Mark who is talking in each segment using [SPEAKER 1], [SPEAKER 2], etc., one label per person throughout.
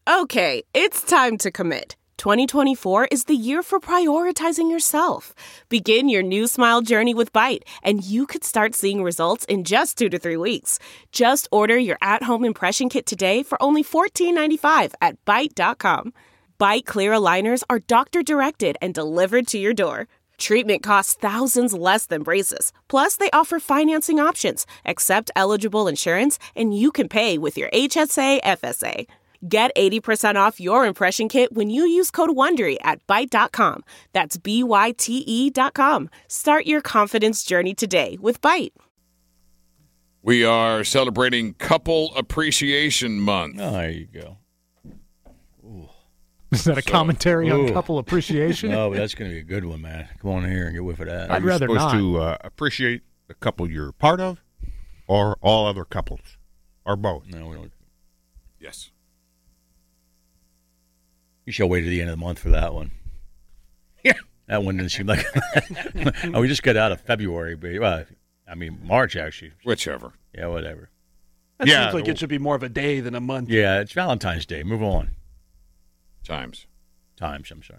[SPEAKER 1] Okay, it's time to commit. 2024 is the year for prioritizing yourself. Begin your new smile journey with Byte, and you could start seeing results in just 2 to 3 weeks. Just order your at-home impression kit today for only $14.95 at Byte.com. Byte Clear aligners are doctor-directed and delivered to your door. Treatment costs thousands less than braces. Plus, they offer financing options, accept eligible insurance, and you can pay with your HSA, FSA. Get 80% off your impression kit when you use code WONDERY at Byte.com. That's BYTE.com. Start your confidence journey today with Byte.
[SPEAKER 2] We are celebrating Couple Appreciation Month.
[SPEAKER 3] Oh, there you go.
[SPEAKER 4] Ooh. Is that a commentary on couple appreciation?
[SPEAKER 3] No, but that's going to be a good one, man. Come on here and get whiff of that.
[SPEAKER 4] I'd rather not.
[SPEAKER 5] Are you supposed to appreciate the couple you're part of or all other couples? Or both?
[SPEAKER 3] No, we don't.
[SPEAKER 2] Yes.
[SPEAKER 3] You should wait to the end of the month for that one. Yeah. That one didn't seem like... Oh, we just got out of February, but March, actually.
[SPEAKER 2] Whichever.
[SPEAKER 3] Yeah, whatever.
[SPEAKER 4] That seems like it should be more of a day than a month.
[SPEAKER 3] Yeah, it's Valentine's Day. Move on.
[SPEAKER 2] Times,
[SPEAKER 3] I'm sorry.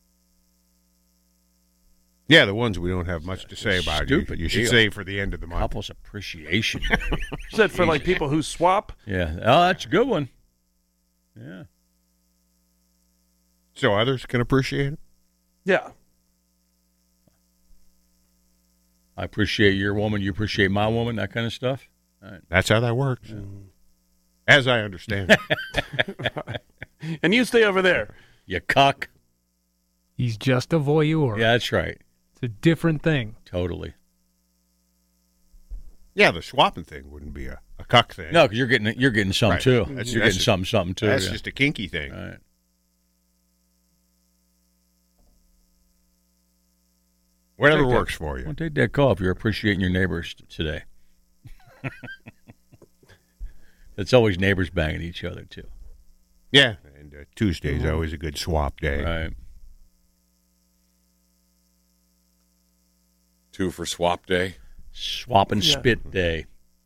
[SPEAKER 5] Yeah, the ones we don't have much to say about.
[SPEAKER 3] Stupid.
[SPEAKER 5] You should save for the end of the month.
[SPEAKER 3] Couples Appreciation Day.
[SPEAKER 4] Is that for like people who swap?
[SPEAKER 3] Yeah. Oh, that's a good one. Yeah.
[SPEAKER 5] So others can appreciate it?
[SPEAKER 4] Yeah.
[SPEAKER 3] I appreciate your woman, you appreciate my woman, that kind of stuff. All right.
[SPEAKER 5] That's how that works. Yeah. As I understand it.
[SPEAKER 4] And you stay over there.
[SPEAKER 3] You cuck.
[SPEAKER 4] He's just a voyeur.
[SPEAKER 3] Yeah, that's right.
[SPEAKER 4] It's a different thing.
[SPEAKER 3] Totally.
[SPEAKER 5] Yeah, the swapping thing wouldn't be a cuck thing.
[SPEAKER 3] No, because you're getting some
[SPEAKER 5] right.
[SPEAKER 3] too.
[SPEAKER 5] That's,
[SPEAKER 3] you're
[SPEAKER 5] that's
[SPEAKER 3] getting something too.
[SPEAKER 5] That's just a kinky thing.
[SPEAKER 3] All right.
[SPEAKER 5] Whatever works for you.
[SPEAKER 3] Well, take that call if you're appreciating your neighbors today. It's always neighbors banging each other, too.
[SPEAKER 5] Yeah, and Tuesday's always a good swap day.
[SPEAKER 3] Right.
[SPEAKER 2] 2 for swap day.
[SPEAKER 3] Swap and spit day.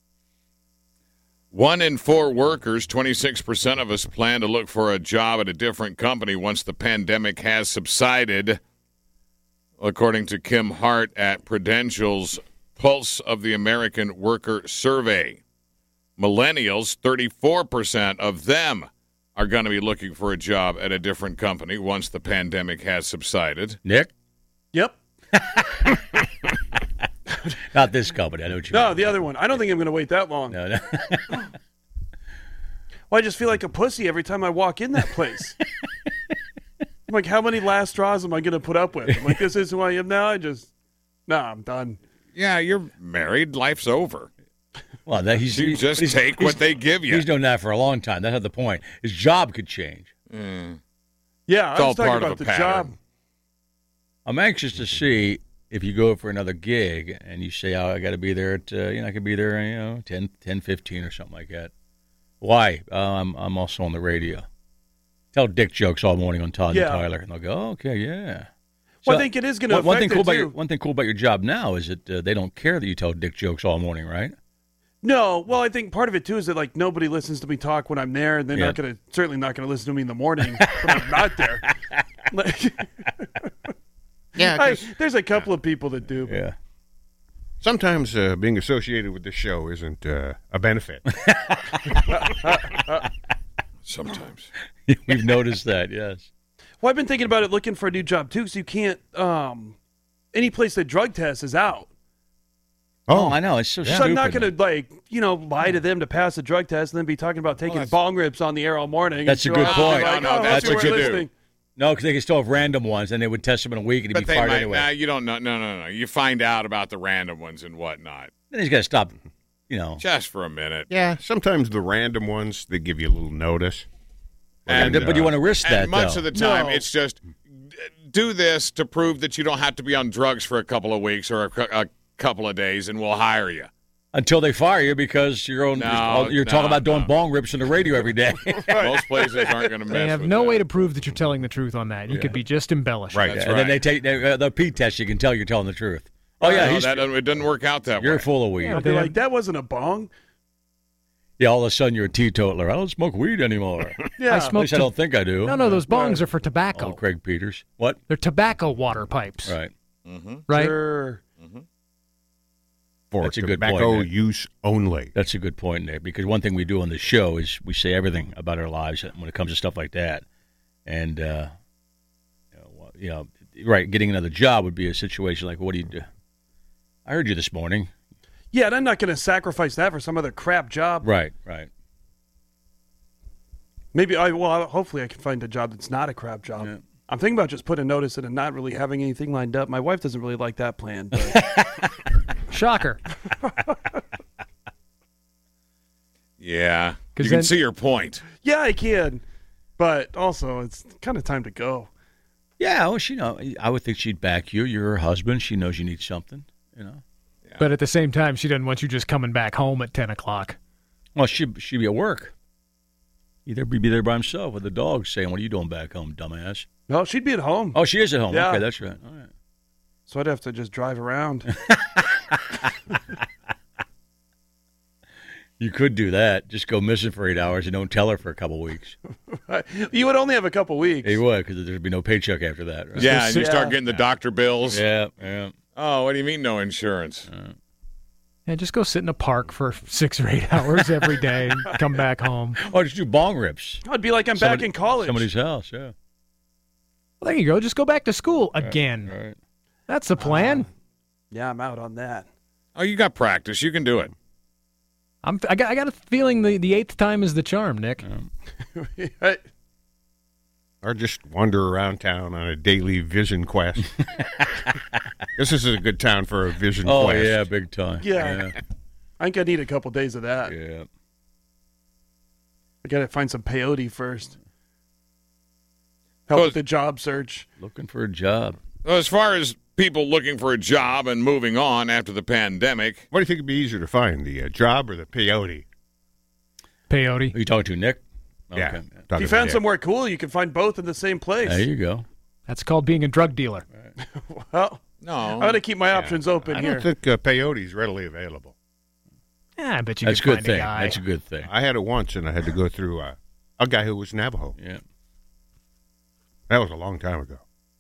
[SPEAKER 2] 1 in 4 workers, 26% of us, plan to look for a job at a different company once the pandemic has subsided, according to Kim Hart at Prudential's Pulse of the American Worker Survey. Millennials, 34% of them are going to be looking for a job at a different company once the pandemic has subsided.
[SPEAKER 3] Nick?
[SPEAKER 4] Yep.
[SPEAKER 3] Not this company. I know what you mean.
[SPEAKER 4] No, the other one. I don't think I'm going to wait that long.
[SPEAKER 3] No.
[SPEAKER 4] Well, I just feel like a pussy every time I walk in that place. I'm like, how many last straws am I going to put up with? I'm like, this is who I am now? I'm done.
[SPEAKER 2] Yeah, you're married. Life's over.
[SPEAKER 3] Well,
[SPEAKER 2] you just take what they give you.
[SPEAKER 3] He's known that for a long time. That's not the point. His job could change.
[SPEAKER 4] Yeah,
[SPEAKER 2] it's
[SPEAKER 4] I
[SPEAKER 2] all
[SPEAKER 4] was talking
[SPEAKER 2] part
[SPEAKER 4] about
[SPEAKER 2] of a
[SPEAKER 4] the
[SPEAKER 2] pattern.
[SPEAKER 4] job.
[SPEAKER 3] I'm anxious to see if you go for another gig and you say, I got to be there at, I could be there, 10:15 or something like that. Why? I'm also on the radio. Tell dick jokes all morning on Todd and Tyler. And they'll go, okay, yeah.
[SPEAKER 4] Well, I think it is going to affect it, too.
[SPEAKER 3] One thing cool about your job now is that they don't care that you tell dick jokes all morning, right?
[SPEAKER 4] No, well, I think part of it too is that like nobody listens to me talk when I'm there, and they're certainly not going to listen to me in the morning when I'm not there. There's a couple of people that do. But.
[SPEAKER 3] Yeah.
[SPEAKER 5] Sometimes being associated with this show isn't a benefit.
[SPEAKER 2] Sometimes.
[SPEAKER 3] We've noticed that, yes.
[SPEAKER 4] Well, I've been thinking about it, looking for a new job too, because you can't. Any place that drug test is out.
[SPEAKER 3] Oh, I know. It's so stupid.
[SPEAKER 4] So I'm not going to, lie to them to pass a drug test and then be talking about taking bong rips on the air all morning.
[SPEAKER 3] That's a good point.
[SPEAKER 2] That's what you do.
[SPEAKER 3] No, because they can still have random ones, and they would test them in a week, and it'd be fired anyway.
[SPEAKER 2] Nah, you don't know. No. You find out about the random ones and whatnot.
[SPEAKER 3] Then he's got to stop,
[SPEAKER 2] Just for a minute.
[SPEAKER 5] Yeah, sometimes the random ones, they give you a little notice.
[SPEAKER 3] But you want to risk that,
[SPEAKER 2] and much of the time, it's just do this to prove that you don't have to be on drugs for a couple of weeks or a couple of days, and we'll hire you.
[SPEAKER 3] Until they fire you because you're talking about doing bong rips on the radio every day.
[SPEAKER 2] Most places aren't going to mess with
[SPEAKER 4] They have no way to prove that you're telling the truth on that. You could be just embellishing.
[SPEAKER 5] Right.
[SPEAKER 2] That's
[SPEAKER 3] And then they take the P test. You can tell you're telling the truth. Oh, yeah.
[SPEAKER 2] It doesn't work out that way.
[SPEAKER 3] You're full of weed.
[SPEAKER 4] Yeah, they're like, that wasn't a bong.
[SPEAKER 3] Yeah, all of a sudden you're a teetotaler. I don't smoke weed anymore.
[SPEAKER 4] Yeah.
[SPEAKER 6] I
[SPEAKER 3] At
[SPEAKER 6] smoke.
[SPEAKER 3] least I don't think I do.
[SPEAKER 6] No, those bongs are for
[SPEAKER 3] Oh,
[SPEAKER 6] tobacco.
[SPEAKER 3] Craig Peters. What?
[SPEAKER 6] They're tobacco water pipes,
[SPEAKER 3] Right.
[SPEAKER 6] right?
[SPEAKER 4] Sure.
[SPEAKER 5] For
[SPEAKER 3] That's a good
[SPEAKER 5] tobacco
[SPEAKER 3] point, Nick.
[SPEAKER 5] use only.
[SPEAKER 3] That's a good point, Nick, because one thing we do on the show is we say everything about our lives when it comes to stuff like that. And, right, getting another job would be a situation like, what do you do? I heard you this morning.
[SPEAKER 4] Yeah, and I'm not going to sacrifice that for some other crap job.
[SPEAKER 3] Right.
[SPEAKER 4] Maybe hopefully I can find a job that's not a crap job.
[SPEAKER 3] Yeah.
[SPEAKER 4] I'm thinking about just putting a notice in and not really having anything lined up. My wife doesn't really like that plan. But
[SPEAKER 6] Shocker.
[SPEAKER 2] Yeah. You
[SPEAKER 6] 'Cause
[SPEAKER 2] can
[SPEAKER 6] then-
[SPEAKER 2] see your point.
[SPEAKER 4] yeah, I can. But also, it's kind of time to go.
[SPEAKER 3] Yeah, well, I would think she'd back you. You're her husband. She knows you need something,
[SPEAKER 6] But at the same time, she doesn't want you just coming back home at 10 o'clock.
[SPEAKER 3] Well, she'd be at work. He'd be there by himself with the dog saying, what are you doing back home, dumbass?
[SPEAKER 4] No, she'd be at home.
[SPEAKER 3] Oh, she is at home.
[SPEAKER 4] Yeah.
[SPEAKER 3] Okay, that's right. All right.
[SPEAKER 4] So I'd have to just drive around.
[SPEAKER 3] You could do that. Just go missing for 8 hours and don't tell her for a couple weeks.
[SPEAKER 4] You would only have a couple weeks.
[SPEAKER 3] You would, because there'd be no paycheck after that, right?
[SPEAKER 2] Yeah, and you
[SPEAKER 4] Yeah.
[SPEAKER 2] start getting the doctor bills.
[SPEAKER 3] Yeah.
[SPEAKER 2] Oh, what do you mean no insurance?
[SPEAKER 6] And just go sit in a park for 6 or 8 hours every day and come back home.
[SPEAKER 3] Oh, just do bong rips.
[SPEAKER 4] I'd be like I'm back in college.
[SPEAKER 3] Somebody's house, yeah.
[SPEAKER 6] Well, there you go. Just go back to school again.
[SPEAKER 3] Right.
[SPEAKER 6] That's the plan.
[SPEAKER 4] Yeah, I'm out on that.
[SPEAKER 2] Oh, you got practice. You can do it.
[SPEAKER 6] I got a feeling the eighth time is the charm, Nick.
[SPEAKER 5] Or just wander around town on a daily vision quest. This is a good town for a vision
[SPEAKER 3] Oh,
[SPEAKER 5] quest.
[SPEAKER 3] yeah, big time.
[SPEAKER 4] Yeah. I think I need a couple days of that.
[SPEAKER 3] Yeah.
[SPEAKER 4] I got to find some peyote first. Help
[SPEAKER 2] Well,
[SPEAKER 4] with the job search.
[SPEAKER 3] Looking for a job.
[SPEAKER 2] Well, as far as people looking for a job and moving on after the pandemic,
[SPEAKER 5] What do you think would be easier to find, the job or the peyote?
[SPEAKER 6] Peyote.
[SPEAKER 3] Who you talking to, Nick?
[SPEAKER 5] Yeah.
[SPEAKER 3] Okay.
[SPEAKER 4] If
[SPEAKER 5] talking
[SPEAKER 4] you
[SPEAKER 5] to
[SPEAKER 4] found
[SPEAKER 5] Nick.
[SPEAKER 4] somewhere cool, you can find both in the same place.
[SPEAKER 3] There you go.
[SPEAKER 6] That's called being a drug dealer.
[SPEAKER 4] Well,
[SPEAKER 2] no.
[SPEAKER 4] I'm going to keep my options open
[SPEAKER 5] I
[SPEAKER 4] here.
[SPEAKER 5] don't think peyote is readily available.
[SPEAKER 6] Yeah, I bet you
[SPEAKER 3] That's a
[SPEAKER 6] could
[SPEAKER 3] good
[SPEAKER 6] find
[SPEAKER 3] thing.
[SPEAKER 6] a guy.
[SPEAKER 3] That's a good thing.
[SPEAKER 5] I had it once, and I had to go through a guy who was Navajo.
[SPEAKER 3] Yeah.
[SPEAKER 5] That was a long time ago.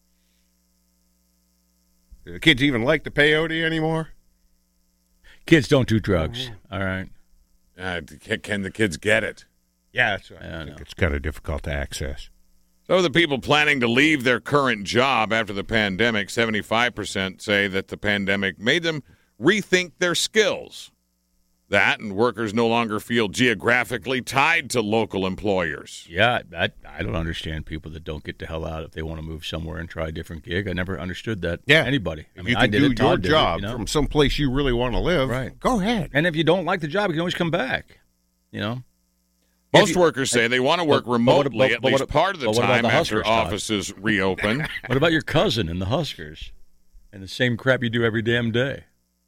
[SPEAKER 5] Do the kids even like the peyote anymore?
[SPEAKER 3] Kids don't do drugs. All right.
[SPEAKER 2] Can the kids get it?
[SPEAKER 5] Yeah, that's right.
[SPEAKER 3] Yeah, I
[SPEAKER 5] I think
[SPEAKER 3] know.
[SPEAKER 5] it's kind of difficult to access.
[SPEAKER 2] So the people planning to leave their current job after the pandemic, 75% say that the pandemic made them rethink their skills. That and workers no longer feel geographically tied to local employers.
[SPEAKER 3] Yeah, I don't understand people that don't get the hell out if they want to move somewhere and try a different gig. I never understood that.
[SPEAKER 5] Yeah.
[SPEAKER 3] Anybody. I
[SPEAKER 5] If
[SPEAKER 3] mean,
[SPEAKER 5] you
[SPEAKER 3] I
[SPEAKER 5] can
[SPEAKER 3] did
[SPEAKER 5] do
[SPEAKER 3] it. Todd
[SPEAKER 5] your
[SPEAKER 3] did it,
[SPEAKER 5] job
[SPEAKER 3] you know?
[SPEAKER 5] from someplace you really want to live,
[SPEAKER 3] Right.
[SPEAKER 5] go ahead.
[SPEAKER 3] And if you don't like the job, you can always come back. You know?
[SPEAKER 2] Most workers say they want to work remotely at least part of the
[SPEAKER 3] but what about
[SPEAKER 2] time
[SPEAKER 3] the
[SPEAKER 2] after
[SPEAKER 3] Huskers, Todd?
[SPEAKER 2] offices reopen.
[SPEAKER 3] What about your cousin and the Huskers? And the same crap you do every damn day?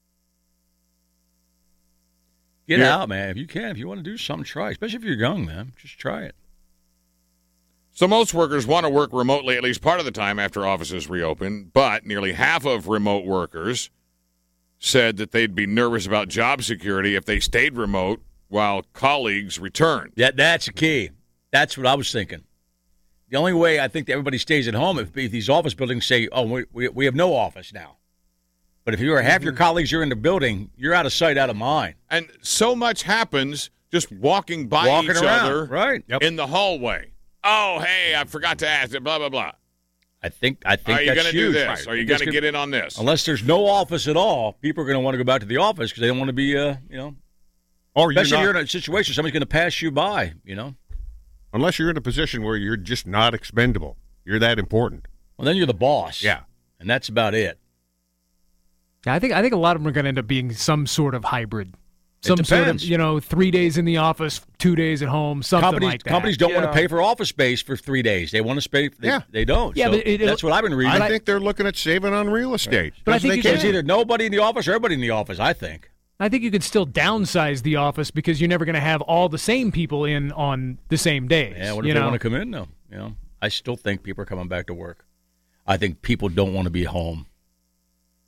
[SPEAKER 3] Get
[SPEAKER 2] Yeah.
[SPEAKER 3] out, man. If you can, if you want to do something, try it. Especially if you're young, man. Just try it.
[SPEAKER 2] So most workers want to work remotely at least part of the time after offices reopen, but nearly half of remote workers said that they'd be nervous about job security if they stayed remote while colleagues returned.
[SPEAKER 3] That's the key. That's what I was thinking. The only way I think that everybody stays at home if these office buildings say, oh, we have no office now. But if you are half your colleagues are in the building, you're out of sight, out of mind.
[SPEAKER 2] And so much happens just walking by
[SPEAKER 3] Walking
[SPEAKER 2] each
[SPEAKER 3] around,
[SPEAKER 2] other
[SPEAKER 3] right?
[SPEAKER 2] in the hallway. Oh, hey, I forgot to ask it, blah, blah, blah.
[SPEAKER 3] I think
[SPEAKER 2] Are you
[SPEAKER 3] that's
[SPEAKER 2] going to do
[SPEAKER 3] huge.
[SPEAKER 2] this?
[SPEAKER 3] Right.
[SPEAKER 2] Are you
[SPEAKER 3] This
[SPEAKER 2] going to
[SPEAKER 3] could-
[SPEAKER 2] get in on this?
[SPEAKER 3] Unless there's no office at all, people are going to want to go back to the office because they don't want to be,
[SPEAKER 5] Or you're
[SPEAKER 3] especially if
[SPEAKER 5] not,
[SPEAKER 3] you're in a situation somebody's going to pass you by,
[SPEAKER 5] unless you're in a position where you're just not expendable. You're that important.
[SPEAKER 3] Well, then you're the boss.
[SPEAKER 5] Yeah.
[SPEAKER 3] And that's about it.
[SPEAKER 6] Yeah, I think a lot of them are going to end up being some sort of hybrid. Some sort of,
[SPEAKER 3] depends.
[SPEAKER 6] 3 days in the office, 2 days at home, something like that.
[SPEAKER 3] Companies don't want
[SPEAKER 4] Yeah.
[SPEAKER 3] to pay for office space for 3 days. They want to pay. They don't.
[SPEAKER 6] Yeah,
[SPEAKER 3] So
[SPEAKER 6] but
[SPEAKER 3] that's what I've been reading.
[SPEAKER 5] I think they're looking at saving on real estate.
[SPEAKER 6] But I
[SPEAKER 5] Because
[SPEAKER 6] think
[SPEAKER 5] they
[SPEAKER 6] you
[SPEAKER 5] can.
[SPEAKER 3] There's either nobody in the office or everybody in the office, I think.
[SPEAKER 6] I think you could still downsize the office because you're never going to have all the same people in on the same days.
[SPEAKER 3] Yeah, what if they want to come in, though? I still think people are coming back to work. I think people don't want to be home.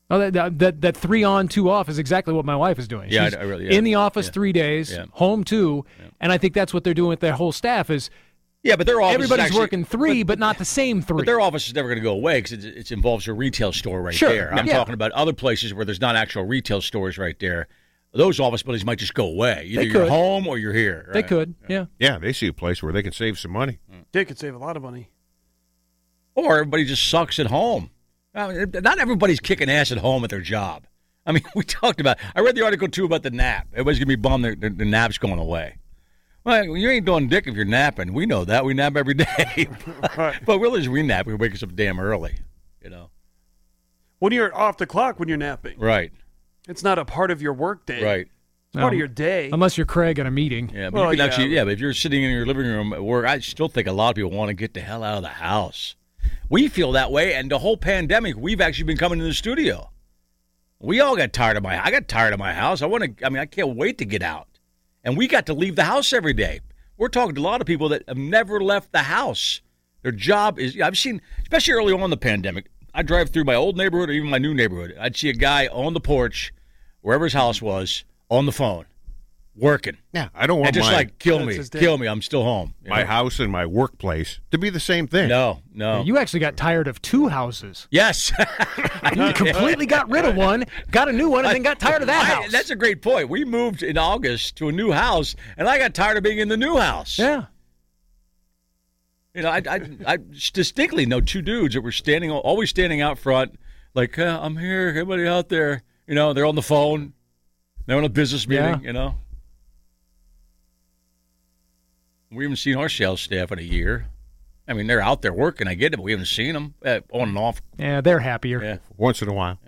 [SPEAKER 6] Oh, that 3 on, 2 off is exactly what my wife is doing.
[SPEAKER 3] Yeah,
[SPEAKER 6] She's
[SPEAKER 3] I really- yeah.
[SPEAKER 6] in the office
[SPEAKER 3] Yeah.
[SPEAKER 6] 3 days,
[SPEAKER 3] Yeah.
[SPEAKER 6] home 2, and I think that's what they're doing with their whole staff is
[SPEAKER 3] Yeah, but their office is
[SPEAKER 6] everybody's
[SPEAKER 3] actually,
[SPEAKER 6] working 3, but not the same 3.
[SPEAKER 3] But their office is never going to go away because it involves a retail store right
[SPEAKER 6] Sure,
[SPEAKER 3] there. I'm
[SPEAKER 6] yeah.
[SPEAKER 3] talking about other places where there's not actual retail stores right there. Those office buildings might just go away. Either
[SPEAKER 6] They
[SPEAKER 3] you're
[SPEAKER 6] could.
[SPEAKER 3] home or you're here.
[SPEAKER 6] They
[SPEAKER 3] right?
[SPEAKER 6] could, yeah.
[SPEAKER 5] Yeah, they see a place where they can save some money.
[SPEAKER 4] They could save a lot of money.
[SPEAKER 3] Or everybody just sucks at home. I mean, not everybody's kicking ass at home at their job. I mean, we talked about. I read the article too about the nap. Everybody's gonna be bummed their nap's going away. Well, you ain't doing dick if you're napping. We know that. We nap every day. But really, as we nap, we wake us up damn early. You know.
[SPEAKER 4] When you're off the clock, when you're napping,
[SPEAKER 3] Right.
[SPEAKER 4] it's not a part of your work day.
[SPEAKER 3] Right.
[SPEAKER 4] It's part of your day.
[SPEAKER 6] Unless you're Craig at a meeting.
[SPEAKER 3] Yeah, but
[SPEAKER 4] Well,
[SPEAKER 3] you can
[SPEAKER 4] yeah.
[SPEAKER 3] actually, but if you're sitting in your living room at work, I still think a lot of people want to get the hell out of the house. We feel that way, and the whole pandemic, we've actually been coming to the studio. We all got tired of I got tired of my house. I can't wait to get out. And we got to leave the house every day. We're talking to a lot of people that have never left the house. Their job is, I've seen, especially early on in the pandemic, I drive through my old neighborhood or even my new neighborhood. I'd see a guy on the porch, wherever his house was, on the phone, working.
[SPEAKER 5] Yeah, I don't want
[SPEAKER 3] And just
[SPEAKER 5] my,
[SPEAKER 3] like, kill
[SPEAKER 4] That's
[SPEAKER 3] me,
[SPEAKER 4] his day.
[SPEAKER 3] kill me, I'm still home. You
[SPEAKER 5] my
[SPEAKER 3] know?
[SPEAKER 5] house and my workplace to be the same thing.
[SPEAKER 3] No.
[SPEAKER 6] You actually got tired of 2 houses.
[SPEAKER 3] Yes.
[SPEAKER 6] You completely got rid of one, got a new one, and then got tired of that house.
[SPEAKER 3] That's a great point. We moved in August to a new house, and I got tired of being in the new house.
[SPEAKER 6] Yeah.
[SPEAKER 3] You know, I distinctly know 2 dudes that were always standing out front, like, I'm here, everybody out there. You know, they're on the phone. They're on a business meeting,
[SPEAKER 6] Yeah.
[SPEAKER 3] you know. We haven't seen our sales staff in a year. I mean, they're out there working. I get it, but we haven't seen them on and off.
[SPEAKER 6] Yeah, they're happier.
[SPEAKER 3] Yeah.
[SPEAKER 5] Once in a while.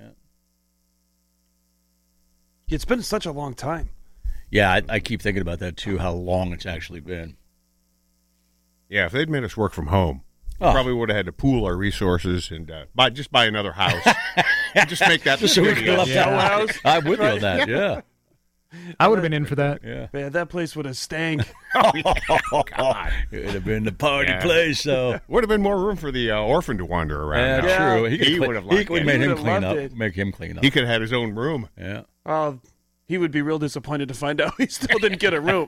[SPEAKER 4] It's been such a long time.
[SPEAKER 3] Yeah, I keep thinking about that, too, how long it's actually been.
[SPEAKER 5] Yeah, if they'd made us work from home,
[SPEAKER 3] Oh.
[SPEAKER 5] probably would have had to pool our resources and buy another house. just make that
[SPEAKER 3] Just so we
[SPEAKER 5] city
[SPEAKER 3] could
[SPEAKER 5] us.
[SPEAKER 3] love that
[SPEAKER 4] house.
[SPEAKER 3] I'm with you on that, yeah.
[SPEAKER 6] I would have been in for that.
[SPEAKER 3] Yeah.
[SPEAKER 4] Man, that place would have stank.
[SPEAKER 5] God.
[SPEAKER 3] It would have been the party
[SPEAKER 5] Yeah.
[SPEAKER 3] place, so.
[SPEAKER 5] Would have been more room for the orphan to wander around.
[SPEAKER 3] That's
[SPEAKER 5] now.
[SPEAKER 3] true.
[SPEAKER 5] He would have liked
[SPEAKER 3] we
[SPEAKER 5] it.
[SPEAKER 3] made
[SPEAKER 4] He
[SPEAKER 3] him
[SPEAKER 4] would've
[SPEAKER 3] clean
[SPEAKER 4] loved
[SPEAKER 3] up.
[SPEAKER 4] it.
[SPEAKER 3] Make him clean up.
[SPEAKER 5] He could have had his own room.
[SPEAKER 3] Yeah.
[SPEAKER 4] He would be real disappointed to find out he still didn't get a room.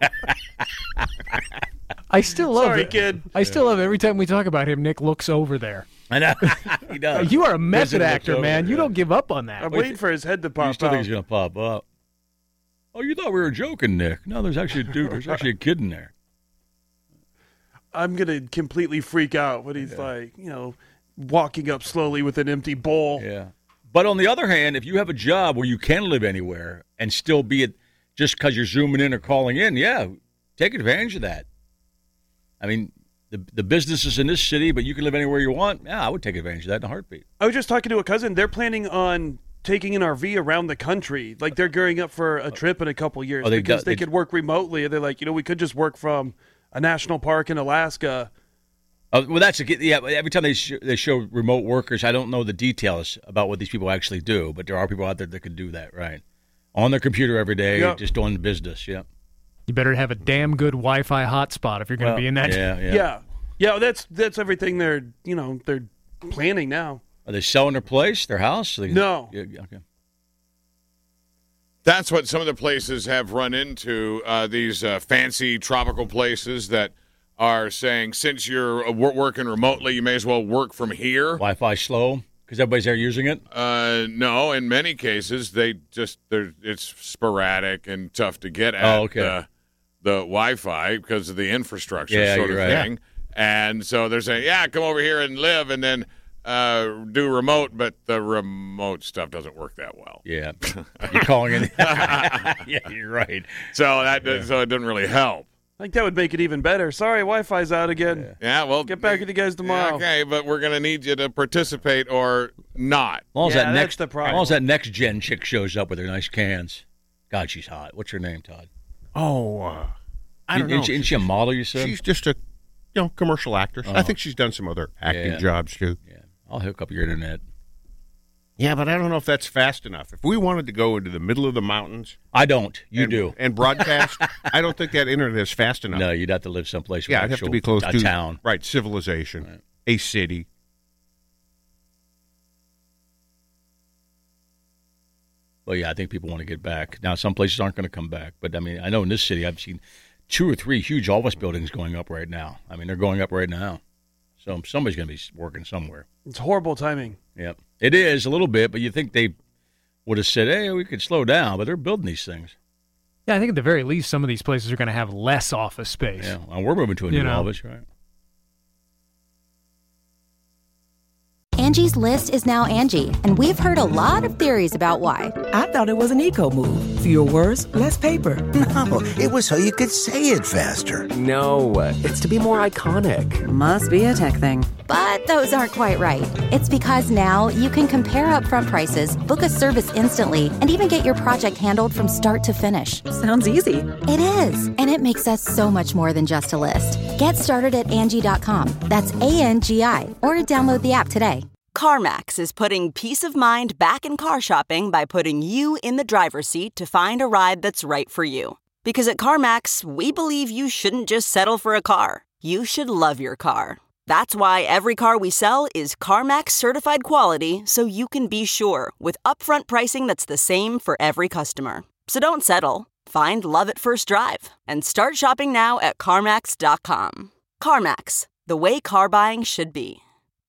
[SPEAKER 6] I still love
[SPEAKER 4] Sorry,
[SPEAKER 6] it.
[SPEAKER 4] kid.
[SPEAKER 6] I still love every time we talk about him, Nick looks over there.
[SPEAKER 3] I know. He does.
[SPEAKER 6] You are a method
[SPEAKER 3] Visitor
[SPEAKER 6] actor,
[SPEAKER 3] looks
[SPEAKER 6] man.
[SPEAKER 3] over,
[SPEAKER 6] You
[SPEAKER 3] yeah.
[SPEAKER 6] don't give up on that.
[SPEAKER 4] I'm waiting for his head to
[SPEAKER 3] You
[SPEAKER 4] pop
[SPEAKER 3] still think
[SPEAKER 4] out.
[SPEAKER 3] he's going to pop up. Oh, you thought we were joking, Nick. No, there's actually a dude. There's actually a kid in there.
[SPEAKER 4] I'm going to completely freak out when he's like, walking up slowly with an empty bowl.
[SPEAKER 3] Yeah. But on the other hand, if you have a job where you can live anywhere and still be it just because you're zooming in or calling in, yeah, take advantage of that. I mean, the business is in this city, but you can live anywhere you want. Yeah, I would take advantage of that in a heartbeat.
[SPEAKER 4] I was just talking to a cousin. They're planning on taking an RV around the country. Like they're gearing up for a trip in a couple years
[SPEAKER 3] Oh, they
[SPEAKER 4] because
[SPEAKER 3] got-
[SPEAKER 4] they
[SPEAKER 3] they-
[SPEAKER 4] could work remotely. They're like, we could just work from a national park in Alaska.
[SPEAKER 3] Well, that's every time they show remote workers, I don't know the details about what these people actually do, but there are people out there that could do that, right? On their computer every day,
[SPEAKER 4] Yep.
[SPEAKER 3] just doing the business, yeah.
[SPEAKER 6] You better have a damn good Wi-Fi hotspot if you're going to be in that.
[SPEAKER 4] Yeah. That's everything they're planning now.
[SPEAKER 3] Are they selling their place, their house?
[SPEAKER 4] No.
[SPEAKER 3] Yeah, okay.
[SPEAKER 2] That's what some of the places have run into, these fancy tropical places that are saying, since you're working remotely, you may as well work from here.
[SPEAKER 3] Wi-Fi slow because everybody's there using it.
[SPEAKER 2] No, in many cases, it's sporadic and tough to get at the Wi-Fi because of the infrastructure sort of
[SPEAKER 3] you're right.
[SPEAKER 2] thing. And so they're saying, yeah, come over here and live and then do remote, but the remote stuff doesn't work that well.
[SPEAKER 3] Yeah, you're calling in. Yeah, you're right.
[SPEAKER 2] So so it doesn't really help.
[SPEAKER 4] I think that would make it even better. Sorry, Wi-Fi's out again.
[SPEAKER 2] Yeah, well,
[SPEAKER 4] Get back with you guys tomorrow.
[SPEAKER 2] Okay, but we're going to need you to participate or not.
[SPEAKER 3] As long as
[SPEAKER 4] Yeah,
[SPEAKER 3] that
[SPEAKER 4] that's
[SPEAKER 3] next,
[SPEAKER 4] the problem.
[SPEAKER 3] as long as that next gen chick shows up with her nice cans. God, she's hot. What's her name, Todd?
[SPEAKER 5] Oh, I don't know.
[SPEAKER 3] Isn't she a model? You said.
[SPEAKER 5] She's just a commercial actress. I think she's done some other acting jobs too.
[SPEAKER 3] Yeah, I'll hook up your internet.
[SPEAKER 5] Yeah, but I don't know if that's fast enough. If we wanted to go into the middle of the mountains,
[SPEAKER 3] I don't. You
[SPEAKER 5] and,
[SPEAKER 3] do.
[SPEAKER 5] and broadcast, I don't think that internet is fast enough.
[SPEAKER 3] No, you'd have to live someplace. With
[SPEAKER 5] Yeah, I'd have to
[SPEAKER 3] actual-
[SPEAKER 5] be close
[SPEAKER 3] a
[SPEAKER 5] to
[SPEAKER 3] town.
[SPEAKER 5] right? Civilization,
[SPEAKER 3] Right.
[SPEAKER 5] a city.
[SPEAKER 3] But yeah, I think people want to get back. Now, some places aren't going to come back. But, I mean, I know in this city I've seen 2 or 3 huge office buildings going up right now. I mean, they're going up right now. So somebody's going to be working somewhere.
[SPEAKER 4] It's horrible timing.
[SPEAKER 3] Yep. It is a little bit, but you think they would have said, hey, we could slow down. But they're building these things.
[SPEAKER 6] Yeah, I think at the very least, some of these places are going to have less office space.
[SPEAKER 3] Yeah, well, we're moving to a new office, right?
[SPEAKER 7] Angie's List is now Angie, and we've heard a lot of theories about why.
[SPEAKER 8] I thought it was an eco move. Fewer words, less paper.
[SPEAKER 9] No, it was so you could say it faster.
[SPEAKER 10] No, it's to be more iconic.
[SPEAKER 7] Must be a tech thing. But those aren't quite right. It's because now you can compare upfront prices, book a service instantly, and even get your project handled from start to finish.
[SPEAKER 8] Sounds easy.
[SPEAKER 7] It is, and it makes us so much more than just a list. Get started at Angie.com. That's ANGI, or download the app today.
[SPEAKER 11] CarMax is putting peace of mind back in car shopping by putting you in the driver's seat to find a ride that's right for you. Because at CarMax, we believe you shouldn't just settle for a car. You should love your car. That's why every car we sell is CarMax certified quality, so you can be sure with upfront pricing that's the same for every customer. So don't settle. Find love at first drive and start shopping now at CarMax.com. CarMax, the way car buying should be.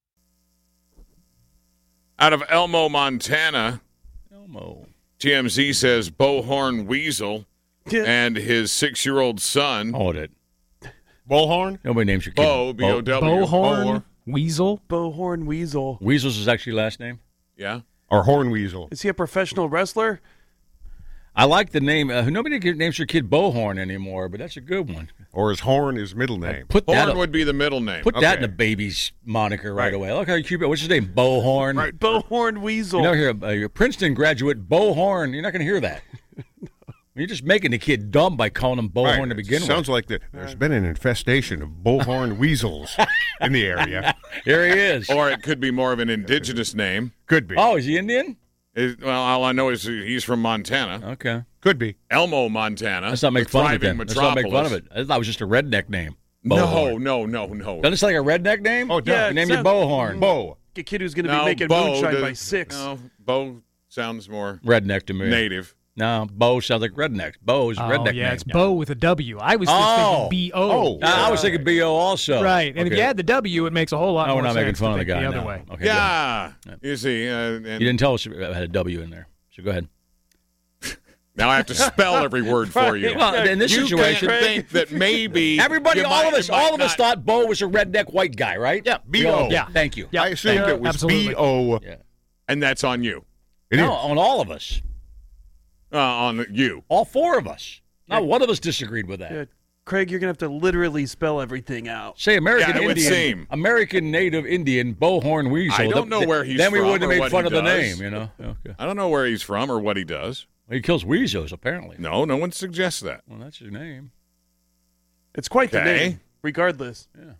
[SPEAKER 2] Out of Elmo, Montana, TMZ says Bohorn Weasel and his 6-year-old son.
[SPEAKER 3] Hold it.
[SPEAKER 5] Bullhorn?
[SPEAKER 3] Nobody names your kid.
[SPEAKER 2] Bo, B-O-W.
[SPEAKER 6] Bohorn Weasel?
[SPEAKER 4] Bohorn Weasel.
[SPEAKER 3] Weasel's his actually last name?
[SPEAKER 2] Yeah.
[SPEAKER 5] Or Horn Weasel?
[SPEAKER 4] Is he a professional wrestler?
[SPEAKER 3] I like the name. Nobody names your kid Bohorn anymore, but that's a good one.
[SPEAKER 5] Or is Horn his middle name?
[SPEAKER 3] Put
[SPEAKER 2] Horn
[SPEAKER 3] that
[SPEAKER 2] would be the middle name.
[SPEAKER 3] Put that in a baby's moniker right away. Look how cute. What's his name? Bohorn.
[SPEAKER 4] Right, Bohorn Weasel.
[SPEAKER 3] You know, you're a Princeton graduate, Bohorn. You're not going to hear that. You're just making the kid dumb by calling him Bohorn to begin with.
[SPEAKER 5] Sounds like there's been an infestation of Bullhorn weasels in the area.
[SPEAKER 3] Here he is.
[SPEAKER 2] Or it could be more of an indigenous name.
[SPEAKER 5] Could be.
[SPEAKER 3] Oh, is he Indian?
[SPEAKER 2] Well, all I know is he's from Montana.
[SPEAKER 3] Okay.
[SPEAKER 5] Could be.
[SPEAKER 2] Elmo, Montana.
[SPEAKER 3] Let's not make fun of it then. Let's not make fun of
[SPEAKER 2] metropolis.
[SPEAKER 3] it. I thought it was just a redneck name.
[SPEAKER 2] No.
[SPEAKER 3] Doesn't it sound like a redneck name?
[SPEAKER 5] Oh,
[SPEAKER 4] Yeah,
[SPEAKER 3] You name
[SPEAKER 4] it
[SPEAKER 3] your Bohorn.
[SPEAKER 5] Bo.
[SPEAKER 4] A kid who's going to
[SPEAKER 2] No,
[SPEAKER 4] be making
[SPEAKER 2] Bo
[SPEAKER 4] moonshine
[SPEAKER 2] does-
[SPEAKER 4] by 6.
[SPEAKER 2] No, Bo sounds more
[SPEAKER 3] Redneck to me.
[SPEAKER 2] native.
[SPEAKER 3] No, Bo sounds like redneck. Bo's a redneck
[SPEAKER 6] yeah,
[SPEAKER 3] name.
[SPEAKER 6] it's Bo with a W. I was just thinking B-O.
[SPEAKER 3] I was thinking B-O also.
[SPEAKER 6] Right, and if
[SPEAKER 3] Okay.
[SPEAKER 6] you add the W, it makes a whole lot
[SPEAKER 3] No,
[SPEAKER 6] more
[SPEAKER 3] we're not
[SPEAKER 6] sense
[SPEAKER 3] making fun
[SPEAKER 6] to
[SPEAKER 3] of the
[SPEAKER 6] think
[SPEAKER 3] guy
[SPEAKER 6] the other
[SPEAKER 3] now.
[SPEAKER 6] way.
[SPEAKER 3] Okay,
[SPEAKER 2] Yeah.
[SPEAKER 3] good.
[SPEAKER 2] You see. And
[SPEAKER 3] You didn't tell us it had a W in there, so go ahead.
[SPEAKER 2] now I have to spell every word for you.
[SPEAKER 3] Well, in this
[SPEAKER 2] You
[SPEAKER 3] situation,
[SPEAKER 2] can't think that maybe
[SPEAKER 3] everybody,
[SPEAKER 2] you
[SPEAKER 3] all
[SPEAKER 2] might-
[SPEAKER 3] of us,
[SPEAKER 2] you might
[SPEAKER 3] all of us
[SPEAKER 2] not-
[SPEAKER 3] thought Bo was a redneck white guy, right?
[SPEAKER 5] Yeah,
[SPEAKER 3] We all
[SPEAKER 5] B.O.
[SPEAKER 3] did.
[SPEAKER 6] Yeah.
[SPEAKER 3] Thank you.
[SPEAKER 6] Yeah.
[SPEAKER 5] I assumed it was
[SPEAKER 6] absolutely.
[SPEAKER 5] B.O.
[SPEAKER 3] Yeah.
[SPEAKER 2] And that's on you.
[SPEAKER 5] It
[SPEAKER 3] No,
[SPEAKER 5] is.
[SPEAKER 3] on all of us.
[SPEAKER 2] On you.
[SPEAKER 3] All 4 of us. Not one of us disagreed with that.
[SPEAKER 4] Yeah, Craig, you're going to have to literally spell everything out.
[SPEAKER 3] Say American
[SPEAKER 2] Yeah, it would
[SPEAKER 3] Indian,
[SPEAKER 2] seem.
[SPEAKER 3] American Native Indian, Bohorn Weasel.
[SPEAKER 2] I don't know where he's
[SPEAKER 3] Then we
[SPEAKER 2] from
[SPEAKER 3] wouldn't
[SPEAKER 2] or
[SPEAKER 3] have made
[SPEAKER 2] what
[SPEAKER 3] fun
[SPEAKER 2] he
[SPEAKER 3] of the
[SPEAKER 2] does.
[SPEAKER 3] name, you know. Okay.
[SPEAKER 2] I don't know where he's from or what he does.
[SPEAKER 3] Well, he kills weasels, apparently.
[SPEAKER 2] No one suggests that.
[SPEAKER 3] Well, that's his name.
[SPEAKER 4] It's quite the
[SPEAKER 2] Okay.
[SPEAKER 4] name, regardless.
[SPEAKER 3] Yeah.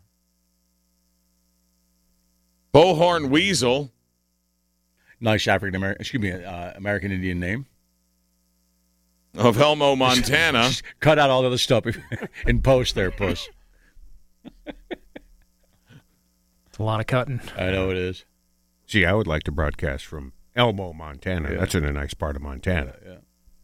[SPEAKER 2] Bohorn Weasel.
[SPEAKER 3] Nice American Indian name.
[SPEAKER 2] Of Elmo, Montana.
[SPEAKER 3] Just cut out all the other stuff in post there, Puss.
[SPEAKER 6] It's a lot of cutting.
[SPEAKER 3] I know it is.
[SPEAKER 5] Gee, I would like to broadcast from Elmo, Montana.
[SPEAKER 3] Yeah.
[SPEAKER 5] That's in a nice part of Montana.
[SPEAKER 3] Yeah.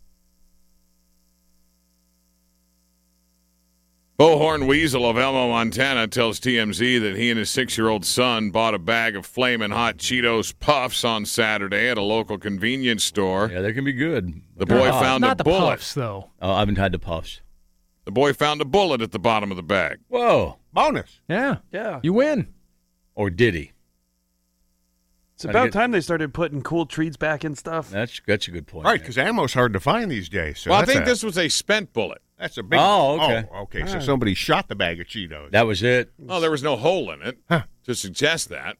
[SPEAKER 2] Bohorn Weasel of Elmo, Montana tells TMZ that he and his 6-year-old son bought a bag of Flamin' Hot Cheetos Puffs on Saturday at a local convenience store.
[SPEAKER 3] Yeah, they can be good.
[SPEAKER 2] The boy found
[SPEAKER 6] Not
[SPEAKER 2] a
[SPEAKER 6] the
[SPEAKER 2] bullet.
[SPEAKER 6] Puffs, though.
[SPEAKER 3] Oh, I haven't had the Puffs.
[SPEAKER 2] The boy found a bullet at the bottom of the bag.
[SPEAKER 3] Whoa.
[SPEAKER 5] Bonus.
[SPEAKER 6] Yeah.
[SPEAKER 4] Yeah.
[SPEAKER 6] You win.
[SPEAKER 3] Or did he?
[SPEAKER 4] It's about time they started putting cool treats back and stuff.
[SPEAKER 3] That's a good point.
[SPEAKER 5] Right, because ammo's hard to find these days. So
[SPEAKER 2] Well, I
[SPEAKER 5] that's
[SPEAKER 2] think
[SPEAKER 5] a-
[SPEAKER 2] this was a spent bullet.
[SPEAKER 5] That's a big.
[SPEAKER 3] Oh, okay.
[SPEAKER 5] Oh, okay. So somebody shot the bag of Cheetos.
[SPEAKER 3] That was it.
[SPEAKER 2] Oh, there was no hole in it
[SPEAKER 5] Huh.
[SPEAKER 2] to suggest that.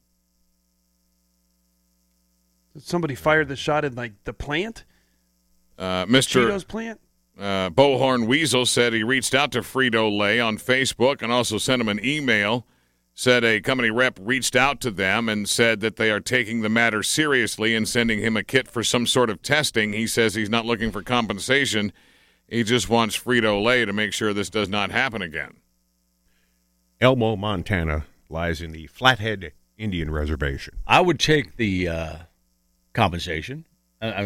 [SPEAKER 4] Somebody fired the shot in, like, the plant?
[SPEAKER 2] Mr.
[SPEAKER 4] Cheetos plant?
[SPEAKER 2] Bohorn Weasel said he reached out to Frito-Lay on Facebook and also sent him an email. Said a company rep reached out to them and said that they are taking the matter seriously and sending him a kit for some sort of testing. He says he's not looking for compensation. He just wants Frito-Lay to make sure this does not happen again.
[SPEAKER 5] Elmo, Montana lies in the Flathead Indian Reservation.
[SPEAKER 3] I would take the compensation. I mean,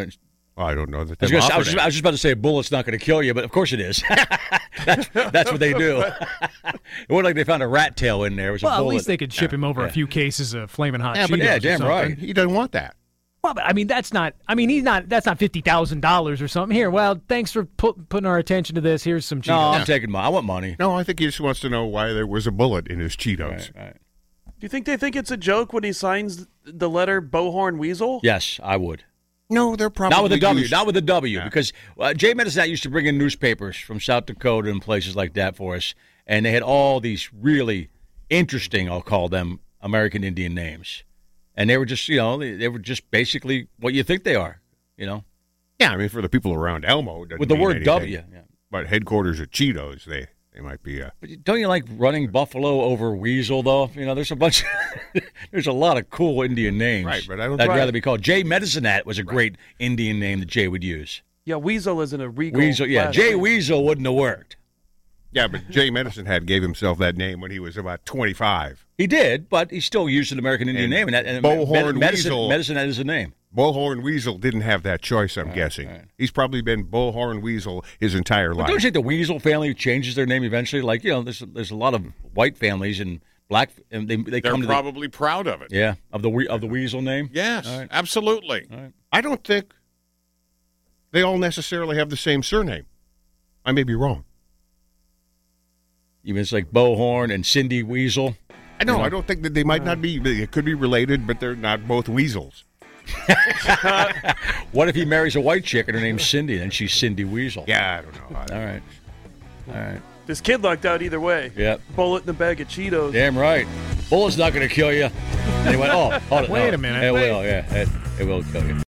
[SPEAKER 5] Well, I don't know that
[SPEAKER 3] I
[SPEAKER 5] they've
[SPEAKER 3] was
[SPEAKER 5] offered
[SPEAKER 3] just about to say a bullet's not going to kill you, but of course it is. that's what they do. It wasn't like they found a rat tail in there. It was a
[SPEAKER 6] Well,
[SPEAKER 3] bullet.
[SPEAKER 6] at least they could ship him over a few cases of Flamin' Hot
[SPEAKER 5] Yeah,
[SPEAKER 6] Cheetos.
[SPEAKER 5] but
[SPEAKER 3] yeah,
[SPEAKER 6] or
[SPEAKER 3] damn
[SPEAKER 6] something.
[SPEAKER 3] right.
[SPEAKER 5] He doesn't want that.
[SPEAKER 6] Well, but, I mean, that's not. I mean, he's not. That's not $50,000 or something. Here, well, thanks for putting our attention to this. Here's some Cheetos.
[SPEAKER 3] No, I'm taking I want money.
[SPEAKER 5] No, I think he just wants to know why there was a bullet in his Cheetos.
[SPEAKER 3] Right.
[SPEAKER 4] Do you think they think it's a joke when he signs the letter Bohorn Weasel?
[SPEAKER 3] Yes, I would.
[SPEAKER 5] No, they're probably
[SPEAKER 3] Not with a W.
[SPEAKER 5] used-
[SPEAKER 3] Not with a W.
[SPEAKER 5] Yeah.
[SPEAKER 3] Because Jay Medicine used to bring in newspapers from South Dakota and places like that for us, and they had all these really interesting, I'll call them, American Indian names, and they were just, they were just basically what you think they are,
[SPEAKER 5] Yeah, I mean, for the people around Elmo, it doesn't
[SPEAKER 3] with the
[SPEAKER 5] mean
[SPEAKER 3] word
[SPEAKER 5] anything.
[SPEAKER 3] W. Yeah.
[SPEAKER 5] But headquarters at Cheetos, they might be.
[SPEAKER 3] But don't you like running buffalo over weasel, though? There's a bunch. There's a lot of cool Indian names.
[SPEAKER 5] Right, but I don't.
[SPEAKER 3] I'd rather be called Jay Medicine Hat was a great Indian name that Jay would use.
[SPEAKER 4] Yeah, Weasel isn't a regal.
[SPEAKER 3] Weasel, yeah,
[SPEAKER 4] last
[SPEAKER 3] Jay
[SPEAKER 4] name.
[SPEAKER 3] Weasel wouldn't have worked.
[SPEAKER 5] Yeah, but Jay Medicine Hat gave himself that name when he was about 25.
[SPEAKER 3] He did, but he still used an American Indian name, and
[SPEAKER 5] Bohorn
[SPEAKER 3] Medicine
[SPEAKER 5] Weasel.
[SPEAKER 3] Medicine Hat is a name.
[SPEAKER 5] Bullhorn Weasel didn't have that choice, I'm guessing.
[SPEAKER 3] right.
[SPEAKER 5] He's probably been Bullhorn Weasel his entire
[SPEAKER 3] But
[SPEAKER 5] life.
[SPEAKER 3] don't you think the Weasel family changes their name eventually? Like, there's a lot of white families and black, and they
[SPEAKER 2] They're
[SPEAKER 3] come to
[SPEAKER 2] probably proud of it.
[SPEAKER 3] of the Weasel name.
[SPEAKER 2] Yes,
[SPEAKER 3] All right.
[SPEAKER 2] absolutely.
[SPEAKER 3] All right.
[SPEAKER 5] I don't think they all necessarily have the same surname. I may be wrong.
[SPEAKER 3] Even it's like Bohorn and Cindy Weasel.
[SPEAKER 5] I know. I don't think that they might not be. They could be related, but they're not both weasels.
[SPEAKER 3] What if he marries a white chick and her name's Cindy, then she's Cindy Weasel?
[SPEAKER 5] Yeah, I don't know.
[SPEAKER 3] All right.
[SPEAKER 4] This kid lucked out either way.
[SPEAKER 3] Yep.
[SPEAKER 4] Bullet in a bag of Cheetos.
[SPEAKER 3] Damn right. Bullet's not going to kill you. And he went, hold it.
[SPEAKER 6] Wait a minute.
[SPEAKER 3] It will, yeah. It will kill you.